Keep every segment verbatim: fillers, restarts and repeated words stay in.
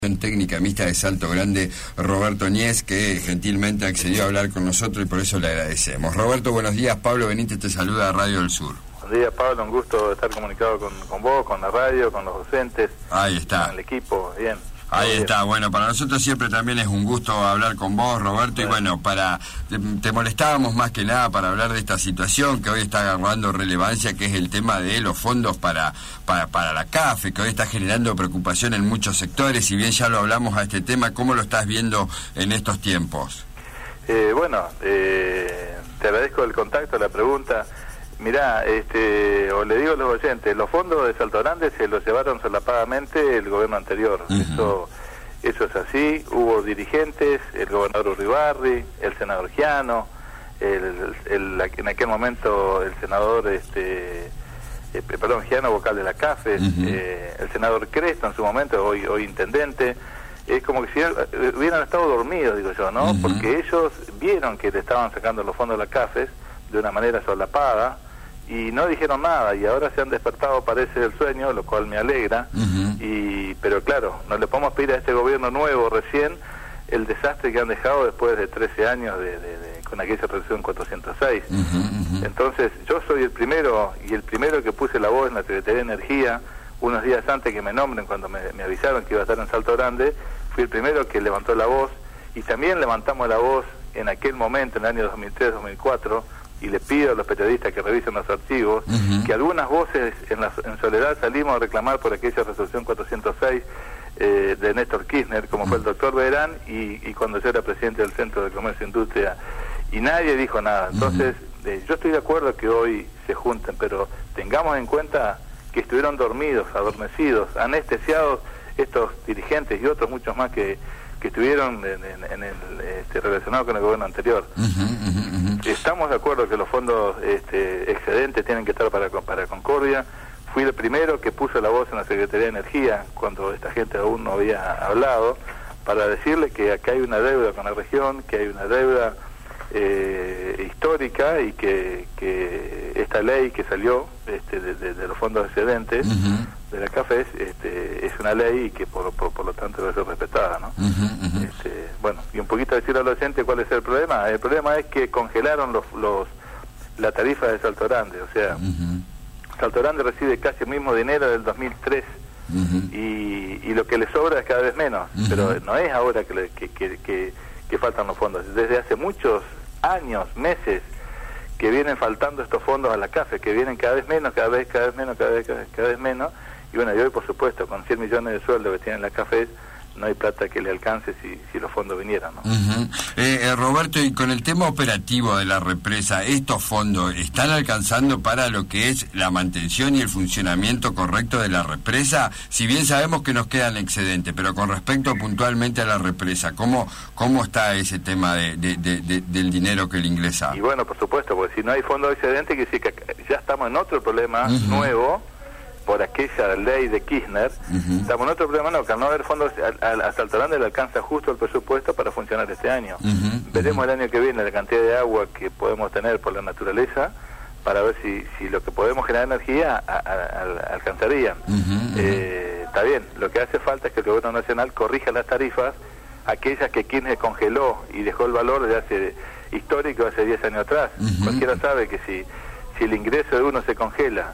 Técnica mixta de Salto Grande, Roberto Nies, que gentilmente accedió a hablar con nosotros y por eso le agradecemos. Roberto, buenos días. Pablo Benítez te saluda a Radio del Sur. Buenos días, Pablo, un gusto estar comunicado con, con vos, con la radio, con los docentes. Ahí está. Con el equipo, bien. Ahí bien. está, bueno, para nosotros siempre también es un gusto hablar con vos, Roberto, bien. Y bueno, para te, te molestábamos más que nada para hablar de esta situación que hoy está agarrando relevancia, que es el tema de los fondos para, para, para la C A F E, que hoy está generando preocupación en muchos sectores. Si bien ya lo hablamos a este tema, ¿cómo lo estás viendo en estos tiempos? Eh, bueno, eh, te agradezco el contacto, la pregunta. Mirá, este, o le digo a los oyentes, los fondos de Salto Grande se los llevaron solapadamente el gobierno anterior. Uh-huh. Eso eso es así. Hubo dirigentes, el gobernador Uribarri, el senador Giano, el, el, el, en aquel momento el senador, este, eh, perdón, Giano, vocal de la C A F E, uh-huh. eh, el senador Cresto en su momento, hoy hoy intendente. Es como que si hubieran estado dormidos, digo yo, ¿no? Uh-huh. Porque ellos vieron que le estaban sacando los fondos de la C A F E de una manera solapada, y no dijeron nada, y ahora se han despertado, parece, del sueño, lo cual me alegra. Uh-huh. y Pero claro, no le podemos pedir a este gobierno nuevo recién el desastre que han dejado después de trece años de, de, de, con aquella resolución cuatrocientos seis. Uh-huh, uh-huh. Entonces, yo soy el primero, y el primero que puse la voz en la Secretaría de Energía, unos días antes que me nombren, cuando me, me avisaron que iba a estar en Salto Grande, fui el primero que levantó la voz, y también levantamos la voz en aquel momento, en el año dos mil tres dos mil cuatro, y le pido a los periodistas que revisen los archivos, uh-huh. que algunas voces en, la, en soledad salimos a reclamar por aquella resolución cuatrocientos seis eh, de Néstor Kirchner, como uh-huh. fue el doctor Verán, y, y cuando yo era presidente del Centro de Comercio e Industria, y nadie dijo nada. Entonces, uh-huh. eh, yo estoy de acuerdo que hoy se junten, pero tengamos en cuenta que estuvieron dormidos, adormecidos, anestesiados estos dirigentes y otros muchos más que que estuvieron en, en, en el, este, relacionados con el gobierno anterior. Uh-huh, uh-huh, uh-huh. Estamos de acuerdo que los fondos este, excedentes tienen que estar para, para Concordia. Fui el primero que puso la voz en la Secretaría de Energía cuando esta gente aún no había hablado, para decirle que acá hay una deuda con la región, que hay una deuda eh, histórica, y que, que esta ley que salió este, de, de, de los fondos excedentes uh-huh. de la C A F E este, es una ley y que por, por, por lo tanto debe ser respetada, ¿no? Uh-huh, uh-huh. Este, bueno, y un poquito decirle a los oyentes cuál es el problema. El problema es que congelaron los, los la tarifa de Salto Grande, o sea, uh-huh. Salto Grande recibe casi el mismo dinero del dos mil tres uh-huh. y, y lo que le sobra es cada vez menos, uh-huh. pero no es ahora que, le, que, que, que, que faltan los fondos. Desde hace muchos años, meses, que vienen faltando estos fondos a la C A F E, que vienen cada vez menos, cada vez, cada vez menos, cada vez, cada vez, cada vez menos. Y bueno, y hoy, por supuesto, con cien millones de sueldos que tiene la C A F E, no hay plata que le alcance si, si los fondos vinieran, ¿no? Uh-huh. eh, eh, Roberto, y con el tema operativo de la represa, ¿estos fondos están alcanzando para lo que es la mantención y el funcionamiento correcto de la represa? Si bien sabemos que nos quedan excedentes, pero con respecto puntualmente a la represa, ¿cómo cómo está ese tema de, de, de, de, del dinero que le ingresa? Y bueno, por supuesto, porque si no hay fondos excedentes, quiere decir que ya estamos en otro problema uh-huh. nuevo, por aquella ley de Kirchner. Uh-huh. Estamos en otro problema, no, que al no haber fondos, a, a, a Salto Grande le alcanza justo el presupuesto para funcionar este año. Uh-huh. Veremos uh-huh. el año que viene la cantidad de agua que podemos tener por la naturaleza, para ver si, si lo que podemos generar energía a, a, a, alcanzaría. Uh-huh. Eh, está bien, lo que hace falta es que el gobierno nacional corrija las tarifas, aquellas que Kirchner congeló y dejó el valor de hace histórico, hace diez años atrás. Uh-huh. Cualquiera sabe que si, si el ingreso de uno se congela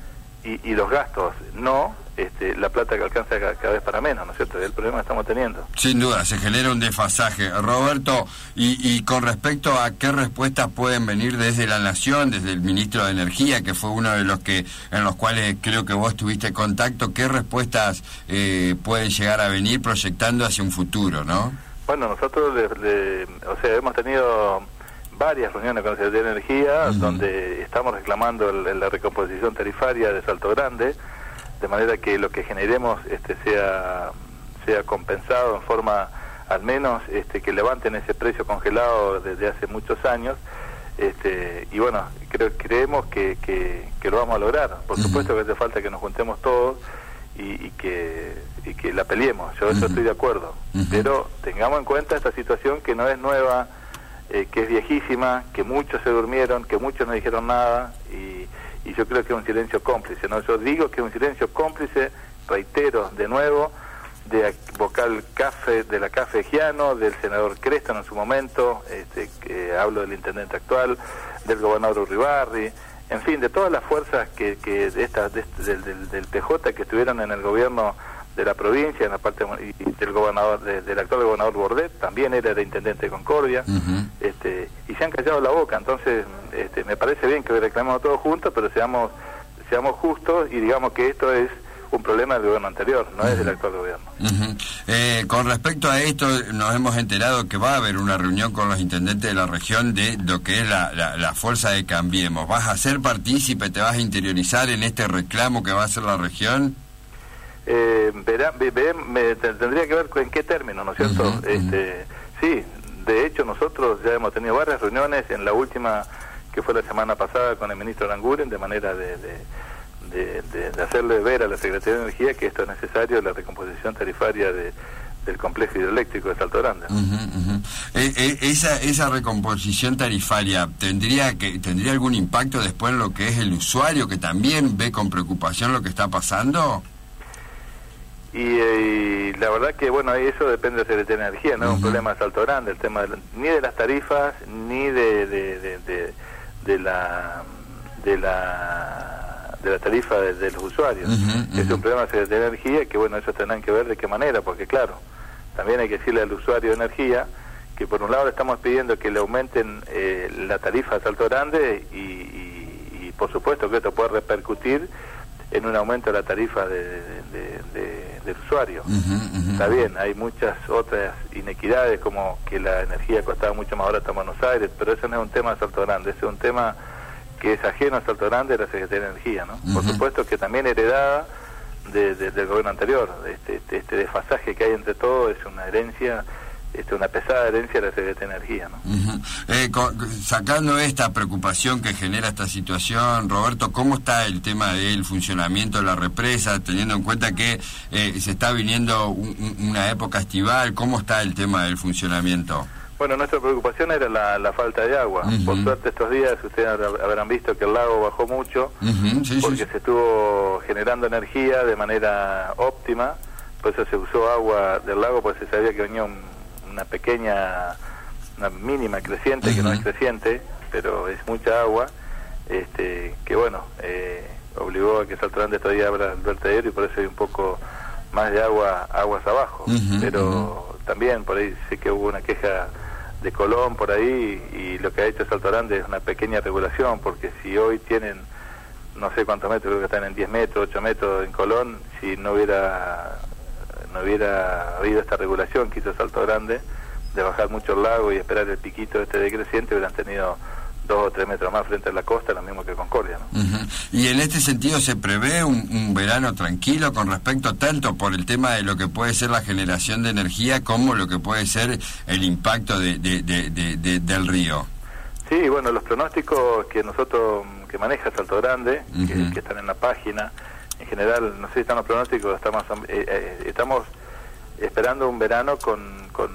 Y, y los gastos no, este, la plata que alcanza cada, cada vez para menos, ¿no es cierto? Es el problema que estamos teniendo. Sin duda, se genera un desfasaje. Roberto, y, y con respecto a qué respuestas pueden venir desde la Nación, desde el Ministro de Energía, que fue uno de los que en los cuales creo que vos tuviste contacto, ¿qué respuestas eh, pueden llegar a venir proyectando hacia un futuro, no? Bueno, nosotros, le, le, o sea, hemos tenido varias reuniones con la Secretaría de Energía, uh-huh. donde estamos reclamando el, la recomposición tarifaria de Salto Grande, de manera que lo que generemos este, sea sea compensado en forma, al menos, este, que levanten ese precio congelado desde hace muchos años, este, y bueno, creo, creemos que, que, que lo vamos a lograr. Por uh-huh. supuesto que hace falta que nos juntemos todos y, y, que, y que la peleemos, yo uh-huh. eso estoy de acuerdo, uh-huh. pero tengamos en cuenta esta situación que no es nueva, Eh, que es viejísima, que muchos se durmieron, que muchos no dijeron nada, y, y yo creo que es un silencio cómplice, ¿no? Yo digo que es un silencio cómplice, reitero de nuevo, de vocal CAFE, de la CAFE Giano, del senador Creston en su momento, este, que hablo del intendente actual, del gobernador Uribarri, en fin, de todas las fuerzas que, que de esta, de, del, del, del P J que estuvieron en el gobierno de la provincia, en la parte y del gobernador, de, del actual gobernador Bordet, también era el intendente de Concordia, uh-huh. este, y se han callado la boca. Entonces, este, me parece bien que hoy reclamemos todos juntos, pero seamos, seamos justos y digamos que esto es un problema del gobierno anterior, no uh-huh. es del actual gobierno. Uh-huh. Eh, con respecto a esto, nos hemos enterado que va a haber una reunión con los intendentes de la región de lo que es la, la, la fuerza de Cambiemos. ¿Vas a ser partícipe, te vas a interiorizar en este reclamo que va a hacer la región? Eh, verá, ve, ve, me, tendría que ver en qué término, ¿no es cierto? Uh-huh, este, uh-huh. Sí, de hecho nosotros ya hemos tenido varias reuniones, en la última que fue la semana pasada con el ministro Aranguren, de manera de... de De, de, de hacerle ver a la Secretaría de Energía que esto es necesario, la recomposición tarifaria de, del complejo hidroeléctrico de Salto Grande. Uh-huh, uh-huh. Eh, eh, esa esa recomposición tarifaria tendría que tendría algún impacto después en lo que es el usuario, que también ve con preocupación lo que está pasando. Y, eh, y la verdad que bueno, eso depende de la Secretaría de Energía, no es uh-huh. un problema de Salto Grande, el tema de la, ni de las tarifas ni de de, de, de, de la de la de la tarifa de, de los usuarios. Uh-huh, uh-huh. Es un problema de Secretaría de Energía que, bueno, eso tendrán que ver de qué manera, porque claro, también hay que decirle al usuario de energía que por un lado le estamos pidiendo que le aumenten eh, la tarifa de Salto Grande y, y, y por supuesto que esto puede repercutir en un aumento de la tarifa de, de, de, del usuario. Uh-huh, uh-huh. Está bien, hay muchas otras inequidades, como que la energía costaba mucho más barata en Buenos Aires, pero eso no es un tema de Salto Grande, ese es un tema que es ajeno a Salto Grande de la Secretaría de Energía, ¿no? Uh-huh. Por supuesto que también heredada de, de, del gobierno anterior. Este, este, este desfasaje que hay entre todos es una herencia, este, una pesada herencia de la Secretaría de Energía, ¿no? Uh-huh. eh, con, sacando esta preocupación que genera esta situación, Roberto, ¿cómo está el tema del funcionamiento de la represa, teniendo en cuenta que eh, se está viniendo un, una época estival? ¿Cómo está el tema del funcionamiento? Bueno, nuestra preocupación era la, la falta de agua. Uh-huh. Por suerte estos días ustedes habrán visto que el lago bajó mucho, uh-huh, sí, porque sí, sí. se estuvo generando energía de manera óptima, por eso se usó agua del lago, porque se sabía que venía un, una pequeña, una mínima creciente, uh-huh. que no es creciente, pero es mucha agua, este, que bueno, eh, obligó a que Salto Grande todavía abra el vertedero y por eso hay un poco más de agua, aguas abajo, uh-huh, pero uh-huh. también por ahí sé que hubo una queja de Colón por ahí, y lo que ha hecho Salto Grande es una pequeña regulación, porque si hoy tienen no sé cuántos metros, creo que están en diez metros, ocho metros en Colón, si no hubiera no hubiera habido esta regulación que hizo Salto Grande de bajar mucho el lago y esperar el piquito este decreciente, hubieran tenido dos o tres metros más frente a la costa, lo mismo que Concordia, ¿no? Uh-huh. Y en este sentido se prevé un, un verano tranquilo con respecto tanto por el tema de lo que puede ser la generación de energía como lo que puede ser el impacto de, de, de, de, de, del río. Sí, bueno, los pronósticos que nosotros, que maneja Salto Grande, uh-huh. que, que están en la página, en general, no sé si están los pronósticos, estamos eh, eh, estamos esperando un verano con, con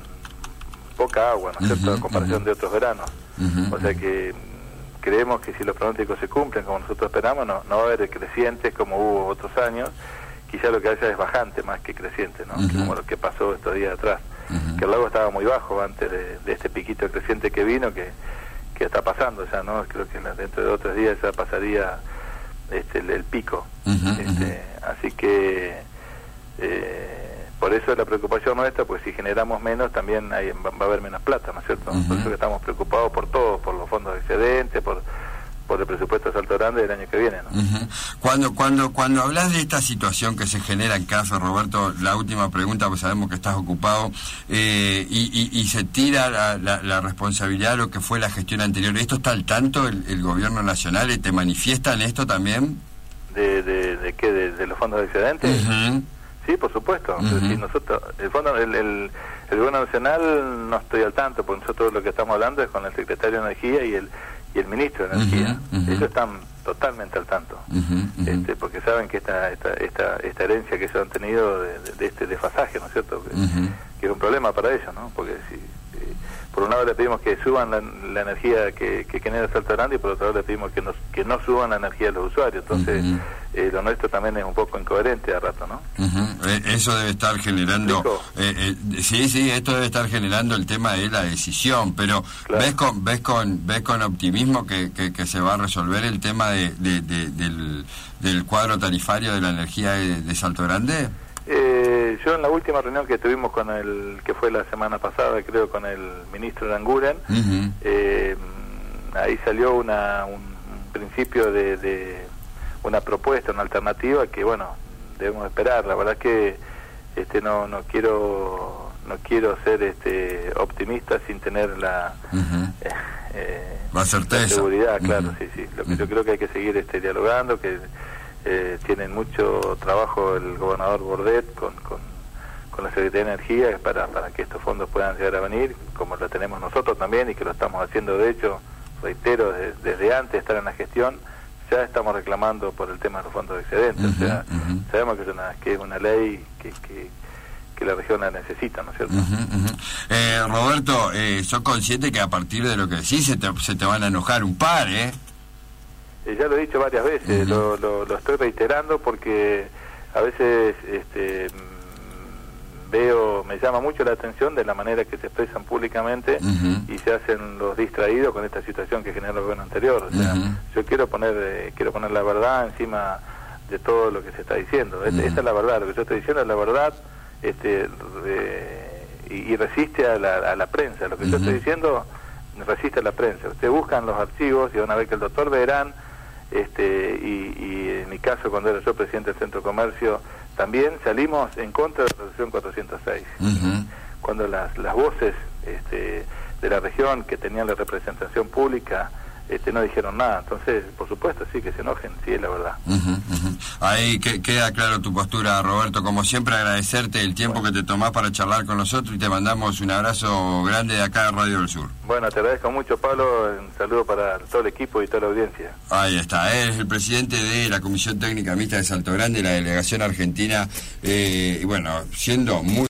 poca agua, ¿no es cierto?, uh-huh, en comparación uh-huh. de otros veranos. Uh-huh. O sea que creemos que si los pronósticos se cumplen como nosotros esperamos, no, no va a haber crecientes como hubo otros años, quizá lo que haya es bajante más que creciente, ¿no? Uh-huh. Que como lo que pasó estos días atrás, uh-huh. que el lago estaba muy bajo antes de, de este piquito creciente que vino, que, que está pasando ya, ¿no? Creo que dentro de otros días ya pasaría este, el, el pico. Uh-huh. Este, así que eh, por eso es la preocupación nuestra, pues si generamos menos también hay, va, va a haber menos plata, ¿no es cierto? Uh-huh. Por eso que estamos preocupados por todo, por los fondos de excedente, por por el presupuesto de Salto Grande del año que viene, ¿no? Uh-huh. Cuando cuando cuando hablas de esta situación que se genera en casa, Roberto, la última pregunta, pues sabemos que estás ocupado, eh, y, y, y se tira la, la, la responsabilidad de lo que fue la gestión anterior. ¿Esto está al tanto el, el gobierno nacional? ¿Te manifiestan esto también? ¿De, de, de qué? ¿De, de los fondos de excedente? Uh-huh. Sí, por supuesto. Uh-huh. Si nosotros, el fondo, el, el, el gobierno nacional no estoy al tanto, porque nosotros lo que estamos hablando es con el secretario de Energía y el y el ministro de Energía. Uh-huh, uh-huh. Ellos están totalmente al tanto, uh-huh, uh-huh. Este, porque saben que esta esta esta, esta herencia que ellos han tenido de, de, de este desfasaje, ¿no es cierto? Que, uh-huh. que es un problema para ellos, ¿no? Porque si eh, por un lado le pedimos que suban la, la energía que, que genera Salto Grande y por otro lado le pedimos que, nos, que no suban la energía de los usuarios. Entonces, uh-huh. eh, lo nuestro también es un poco incoherente a rato, ¿no? Uh-huh. Eh, eso debe estar generando... Eh, eh, sí, sí, esto debe estar generando el tema de la decisión, pero claro. ¿ves con ves con ves con optimismo que, que, que se va a resolver el tema de, de, de, del, del cuadro tarifario de la energía de, de Salto Grande? Eh, yo en la última reunión que tuvimos con el, que fue la semana pasada, creo, con el ministro Aranguren, uh-huh. eh, ahí salió una, un, un principio de, de una propuesta, una alternativa que, bueno, debemos esperar. La verdad que este no no quiero no quiero ser este optimista sin tener la uh-huh. eh, eh, la certeza, la seguridad, claro, uh-huh. sí, sí. Lo que uh-huh. yo creo que hay que seguir este dialogando, que Eh, tienen mucho trabajo el gobernador Bordet con, con, con la Secretaría de Energía para, para que estos fondos puedan llegar a venir, como lo tenemos nosotros también y que lo estamos haciendo, de hecho, reitero, de, desde antes de estar en la gestión, ya estamos reclamando por el tema de los fondos de excedentes. Uh-huh, o sea, uh-huh. sabemos que es una, que es una ley que, que, que la región la necesita, ¿no es cierto? Uh-huh, uh-huh. Eh, Roberto, eh, ¿sos consciente que a partir de lo que decís se te, se te van a enojar un par, eh? Eh, ya lo he dicho varias veces, uh-huh. lo, lo, lo estoy reiterando porque a veces este, veo, me llama mucho la atención de la manera que se expresan públicamente uh-huh. y se hacen los distraídos con esta situación que generó el gobierno anterior. O sea, uh-huh. yo quiero poner eh, quiero poner la verdad encima de todo lo que se está diciendo. Uh-huh. Esa es la verdad, lo que yo estoy diciendo es la verdad, este eh, y, y resiste a la, a la prensa. Lo que uh-huh. yo estoy diciendo resiste a la prensa. Ustedes buscan los archivos y van a ver que el doctor Verán, este y, y en mi caso cuando era yo presidente del Centro de Comercio también salimos en contra de la resolución cuatrocientos seis uh-huh. cuando las las voces este, de la región que tenían la representación pública este, no dijeron nada. Entonces, por supuesto, sí, que se enojen, sí, es la verdad. Uh-huh, uh-huh. Ahí que, queda claro tu postura, Roberto. Como siempre, agradecerte el tiempo bueno. que te tomás para charlar con nosotros y te mandamos un abrazo grande de acá de Radio del Sur. Bueno, te agradezco mucho, Pablo. Un saludo para todo el equipo y toda la audiencia. Ahí está. Él es el presidente de la Comisión Técnica Mixta de Salto Grande, la delegación argentina, eh, y bueno, siendo muy